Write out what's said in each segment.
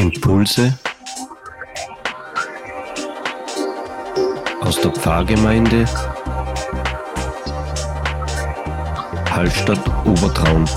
Impulse aus der Pfarrgemeinde Hallstatt Obertraun.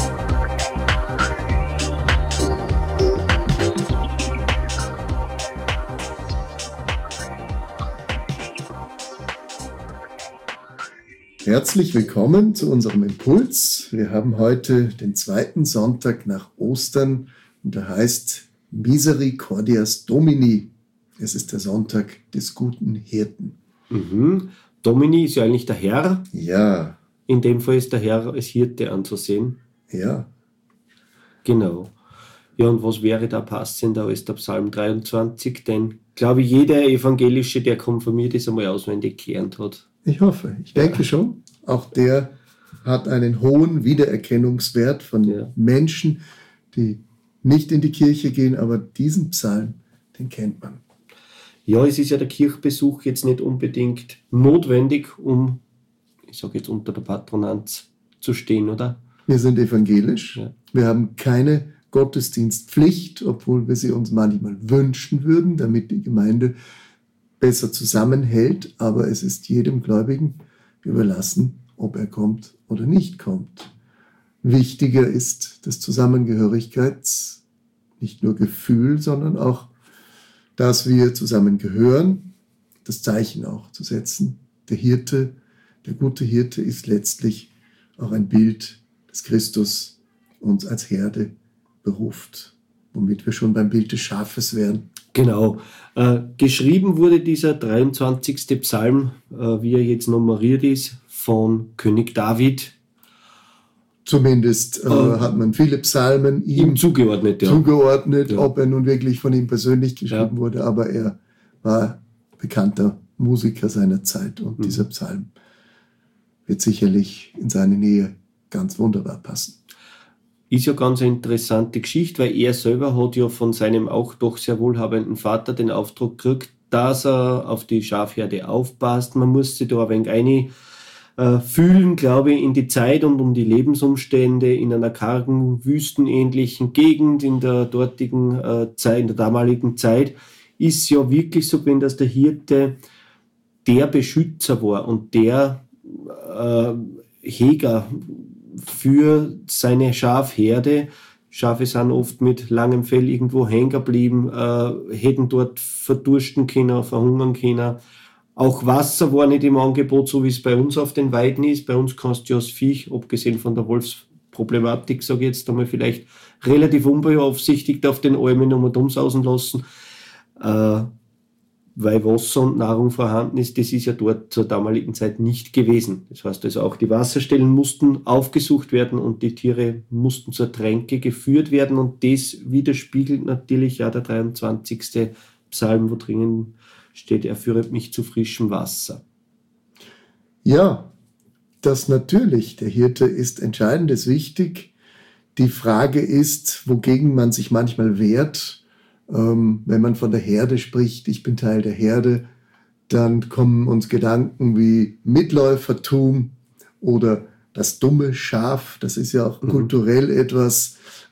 Herzlich willkommen zu unserem Impuls. Wir haben heute den zweiten Sonntag nach Ostern und der heißt Misericordias Domini. Es ist der Sonntag des guten Hirten. Domini ist ja eigentlich der Herr. Ja. In dem Fall ist der Herr als Hirte anzusehen. Ja. Genau. Ja, und was wäre da passender als der Psalm 23? Denn, glaube ich, jeder Evangelische, der konfirmiert ist, einmal auswendig gelernt hat. Ich hoffe, ich denke schon. Auch der hat einen hohen Wiedererkennungswert von Menschen, die nicht in die Kirche gehen, aber diesen Psalm, den kennt man. Ja, es ist ja der Kirchbesuch jetzt nicht unbedingt notwendig, um, ich sage jetzt, unter der Patronanz zu stehen, oder? Wir sind evangelisch. Ja. Wir haben keine Gottesdienstpflicht, obwohl wir sie uns manchmal wünschen würden, damit die Gemeinde besser zusammenhält. Aber es ist jedem Gläubigen überlassen, ob er kommt oder nicht kommt. Wichtiger ist das Zusammengehörigkeits, nicht nur Gefühl, sondern auch, dass wir zusammengehören, das Zeichen auch zu setzen. Der Hirte, der gute Hirte ist letztlich auch ein Bild, das Christus uns als Herde beruft, womit wir schon beim Bild des Schafes wären. Genau. Geschrieben wurde dieser 23. Psalm, wie er jetzt nummeriert ist, von König David. Zumindest hat man viele Psalmen ihm zugeordnet. Ja. Ja. Ob er nun wirklich von ihm persönlich geschrieben wurde, aber er war bekannter Musiker seiner Zeit und dieser Psalm wird sicherlich in seine Nähe ganz wunderbar passen. Ist ja ganz eine interessante Geschichte, weil er selber hat ja von seinem auch doch sehr wohlhabenden Vater den Auftrag gekriegt, dass er auf die Schafherde aufpasst. Man muss sich da ein wenig fühlen, glaube ich, in die Zeit und um die Lebensumstände in einer kargen, wüstenähnlichen Gegend in der dortigen Zeit, in der damaligen Zeit, ist ja wirklich so, wenn das der Hirte der Beschützer war und der Heger für seine Schafherde. Schafe sind oft mit langem Fell irgendwo hängen geblieben, hätten dort verdursten können, verhungern können. Auch Wasser war nicht im Angebot, so wie es bei uns auf den Weiden ist. Bei uns kannst du ja das Viech, abgesehen von der Wolfsproblematik, sage ich jetzt einmal, vielleicht relativ unbeaufsichtigt auf den Almen um und umsausen lassen. Weil Wasser und Nahrung vorhanden ist, das ist ja dort zur damaligen Zeit nicht gewesen. Das heißt also auch die Wasserstellen mussten aufgesucht werden und die Tiere mussten zur Tränke geführt werden und das widerspiegelt natürlich ja der 23. Psalm, wo drinnen steht, er führet mich zu frischem Wasser. Ja, das natürlich. Der Hirte ist entscheidend, ist wichtig. Die Frage ist, wogegen man sich manchmal wehrt. Wenn man von der Herde spricht, ich bin Teil der Herde, dann kommen uns Gedanken wie Mitläufertum oder das dumme Schaf. Das ist ja auch kulturell etwas,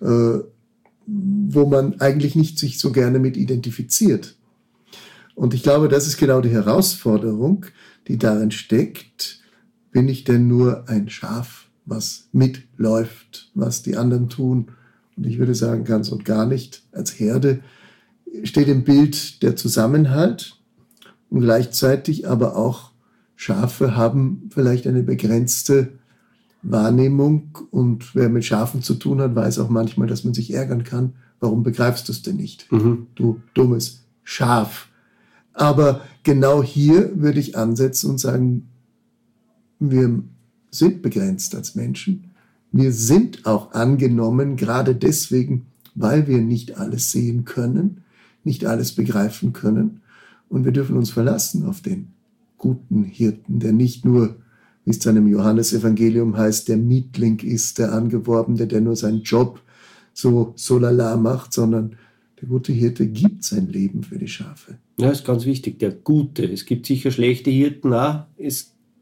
wo man eigentlich nicht sich so gerne mit identifiziert. Und ich glaube, das ist genau die Herausforderung, die darin steckt. Bin ich denn nur ein Schaf, was mitläuft, was die anderen tun? Und ich würde sagen, ganz und gar nicht. Als Herde steht im Bild der Zusammenhalt und gleichzeitig aber auch Schafe haben vielleicht eine begrenzte Wahrnehmung und wer mit Schafen zu tun hat, weiß auch manchmal, dass man sich ärgern kann. Warum begreifst du es denn nicht? Du dummes Schaf. Aber genau hier würde ich ansetzen und sagen, wir sind begrenzt als Menschen. Wir sind auch angenommen, gerade deswegen, weil wir nicht alles sehen können, nicht alles begreifen können. Und wir dürfen uns verlassen auf den guten Hirten, der nicht nur, wie es dann im Johannesevangelium heißt, der Mietling ist, der Angeworbene, der nur seinen Job so lala macht, sondern der gute Hirte gibt sein Leben für die Schafe. Ja, ist ganz wichtig, der Gute. Es gibt sicher schlechte Hirten auch. Es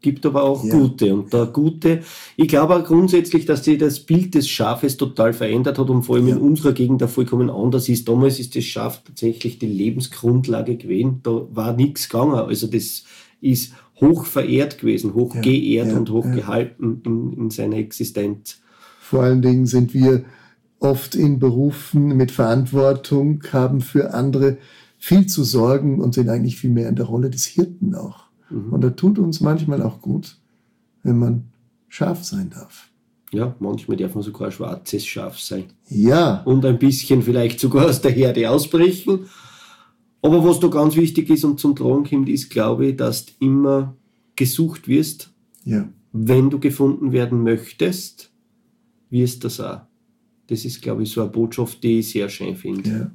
gibt aber auch Ja. gute. Und der Gute, ich glaube auch grundsätzlich, dass sich das Bild des Schafes total verändert hat und vor allem Ja. in unserer Gegend auch vollkommen anders ist. Damals ist das Schaf tatsächlich die Lebensgrundlage gewesen. Da war nichts gegangen. Also das ist hoch verehrt gewesen, hoch Ja. geehrt Ja. und hoch Ja. gehalten in seiner Existenz. Vor allen Dingen sind wir oft in Berufen mit Verantwortung, haben für andere viel zu sorgen und sind eigentlich viel mehr in der Rolle des Hirten auch. Und da tut uns manchmal auch gut, wenn man Schaf sein darf. Ja, manchmal darf man sogar ein schwarzes Schaf sein. Ja, Und ein bisschen vielleicht sogar aus der Herde ausbrechen. Aber was da ganz wichtig ist und zum Tragen kommt, ist, glaube ich, dass du immer gesucht wirst. ja, Wenn du gefunden werden möchtest, wirst du das auch. Das ist, glaube ich, so eine Botschaft, die ich sehr schön finde. ja.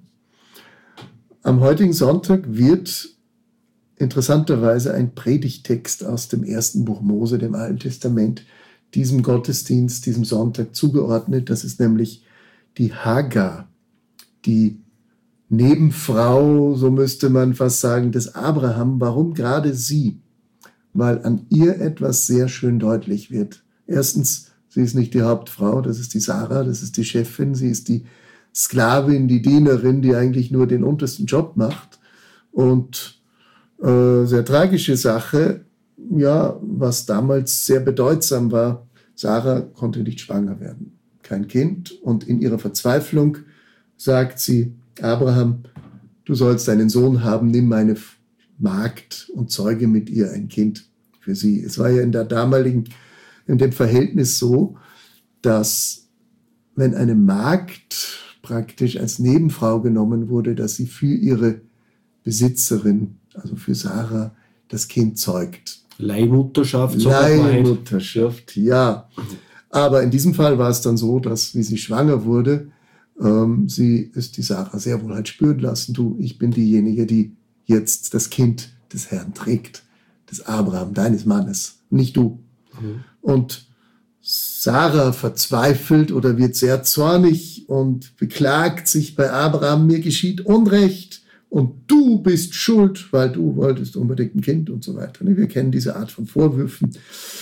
Am heutigen Sonntag wird interessanterweise ein Predigttext aus dem ersten Buch Mose, dem Alten Testament, diesem Gottesdienst, diesem Sonntag zugeordnet. Das ist nämlich die Hagar, die Nebenfrau, so müsste man fast sagen, des Abraham. Warum gerade sie? Weil an ihr etwas sehr schön deutlich wird. Erstens, sie ist nicht die Hauptfrau, das ist die Sarah, das ist die Chefin, sie ist die Sklavin, die Dienerin, die eigentlich nur den untersten Job macht. Und sehr tragische Sache, ja, was damals sehr bedeutsam war, Sarah konnte nicht schwanger werden, kein Kind. Und in ihrer Verzweiflung sagt sie, Abraham, du sollst einen Sohn haben, nimm meine Magd und zeuge mit ihr ein Kind für sie. Es war ja in dem Verhältnis so, dass wenn eine Magd praktisch als Nebenfrau genommen wurde, dass sie für ihre Besitzerin, also für Sarah, das Kind zeugt. Leihmutterschaft, sagt man heute. Leihmutterschaft, ja. Aber in diesem Fall war es dann so, dass, wie sie schwanger wurde, sie ist die Sarah sehr wohl halt spüren lassen, du, ich bin diejenige, die jetzt das Kind des Herrn trägt, des Abraham, deines Mannes, nicht du. Und Sarah verzweifelt oder wird sehr zornig und beklagt sich bei Abraham, mir geschieht Unrecht und du bist schuld, weil du wolltest unbedingt ein Kind und so weiter. Wir kennen diese Art von Vorwürfen.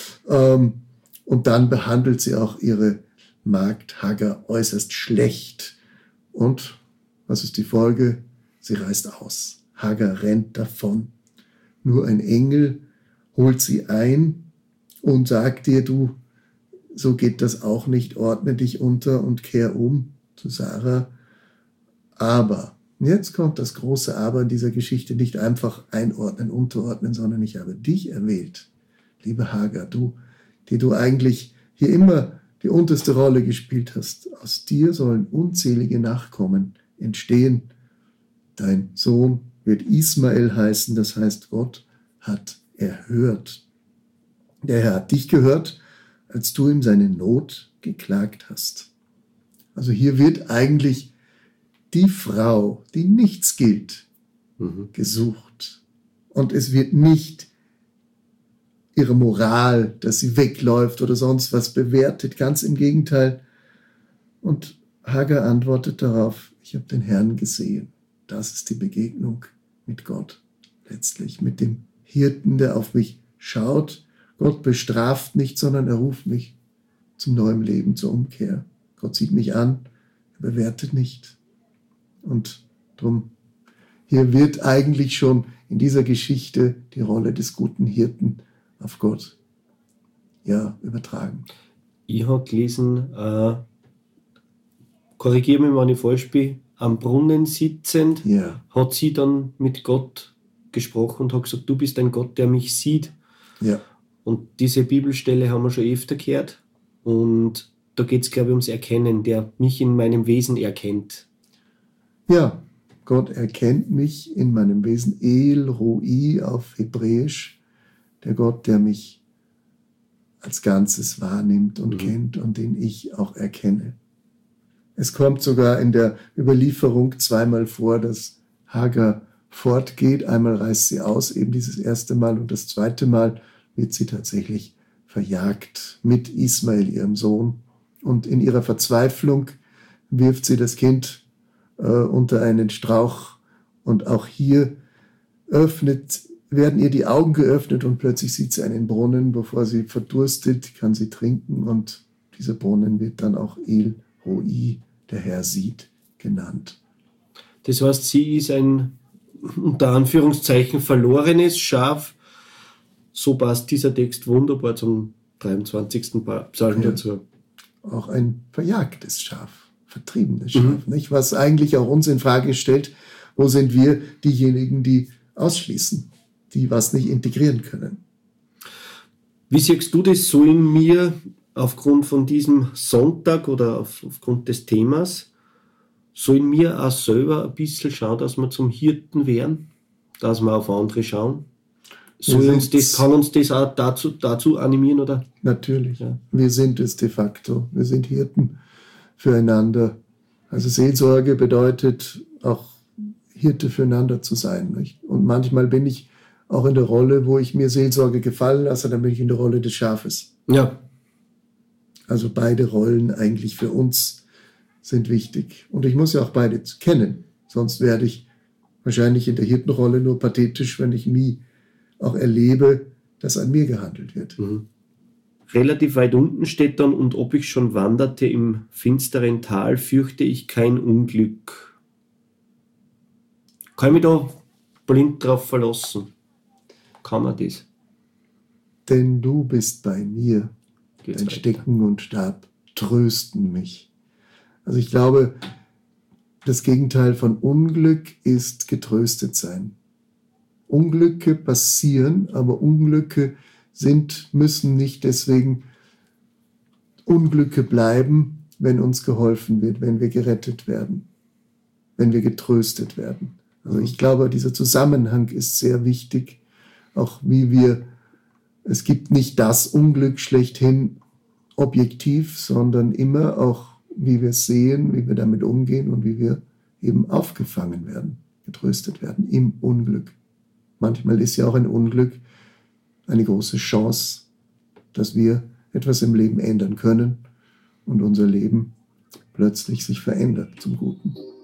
Und dann behandelt sie auch ihre Magd Hagar äußerst schlecht. Und was ist die Folge? Sie reißt aus. Hagar rennt davon. Nur ein Engel holt sie ein und sagt ihr, du, so geht das auch nicht, ordne dich unter und kehr um zu Sarah. Aber, jetzt kommt das große Aber in dieser Geschichte, nicht einfach einordnen, unterordnen, sondern ich habe dich erwählt, liebe Hagar, du, die du eigentlich hier immer die unterste Rolle gespielt hast. Aus dir sollen unzählige Nachkommen entstehen. Dein Sohn wird Ismael heißen, das heißt, Gott hat erhört. Der Herr hat dich gehört, als du ihm seine Not geklagt hast. Also hier wird eigentlich die Frau, die nichts gilt, gesucht. Und es wird nicht ihre Moral, dass sie wegläuft oder sonst was bewertet. Ganz im Gegenteil. Und Hagar antwortet darauf, ich habe den Herrn gesehen. Das ist die Begegnung mit Gott. Letztlich mit dem Hirten, der auf mich schaut. Gott bestraft nicht, sondern er ruft mich zum neuen Leben, zur Umkehr. Gott sieht mich an, er bewertet nicht. Und drum, hier wird eigentlich schon in dieser Geschichte die Rolle des guten Hirten auf Gott, ja, übertragen. Ich habe gelesen, korrigiere mich, wenn ich falsch bin, am Brunnen sitzend, Ja, hat sie dann mit Gott gesprochen und hat gesagt, du bist ein Gott, der mich sieht. ja, Und diese Bibelstelle haben wir schon öfter gehört. Und da geht es, glaube ich, ums Erkennen, der mich in meinem Wesen erkennt. ja. Gott erkennt mich in meinem Wesen. El Roi auf Hebräisch. Der Gott, der mich als Ganzes wahrnimmt und kennt und den ich auch erkenne. Es kommt sogar in der Überlieferung zweimal vor, dass Hagar fortgeht. Einmal reißt sie aus, eben dieses erste Mal, und das zweite Mal wird sie tatsächlich verjagt mit Ismael, ihrem Sohn. Und in ihrer Verzweiflung wirft sie das Kind unter einen Strauch. Und auch hier öffnet werden ihr die Augen geöffnet und plötzlich sieht sie einen Brunnen, bevor sie verdurstet, kann sie trinken und dieser Brunnen wird dann auch El Roi, der Herr sieht, genannt. Das heißt, sie ist ein unter Anführungszeichen verlorenes Schaf. So passt dieser Text wunderbar zum 23. Psalm dazu. Auch ein verjagtes Schaf, vertriebenes Schaf, nicht? Was eigentlich auch uns in Frage stellt, wo sind wir diejenigen, die ausschließen, die was nicht integrieren können. Wie siehst du das so in mir aufgrund von diesem Sonntag oder aufgrund des Themas? So in mir auch selber ein bisschen schauen, dass wir zum Hirten werden, dass wir auf andere schauen? Kann uns das auch dazu animieren, oder? Natürlich. Ja. Wir sind es de facto. Wir sind Hirten füreinander. Also Seelsorge bedeutet auch Hirte füreinander zu sein. Nicht? Und manchmal bin ich auch in der Rolle, wo ich mir Seelsorge gefallen lasse, dann bin ich in der Rolle des Schafes. Ja. Also beide Rollen eigentlich für uns sind wichtig. Und ich muss ja auch beide kennen. Sonst werde ich wahrscheinlich in der Hirtenrolle nur pathetisch, wenn ich nie auch erlebe, dass an mir gehandelt wird. Relativ weit unten steht dann, und ob ich schon wanderte im finsteren Tal, fürchte ich kein Unglück. Kann ich mich da blind drauf verlassen? Kann man das? Denn du bist bei mir, Geht's dein weiter? Stecken und Stab trösten mich. Also ich glaube, das Gegenteil von Unglück ist getröstet sein. Unglücke passieren, aber Unglücke müssen nicht deswegen Unglücke bleiben, wenn uns geholfen wird, wenn wir gerettet werden, wenn wir getröstet werden. Also ich glaube, dieser Zusammenhang ist sehr wichtig, auch es gibt nicht das Unglück schlechthin objektiv, sondern immer auch, wie wir es sehen, wie wir damit umgehen und wie wir eben aufgefangen werden, getröstet werden im Unglück. Manchmal ist ja auch ein Unglück eine große Chance, dass wir etwas im Leben ändern können und unser Leben plötzlich sich verändert zum Guten.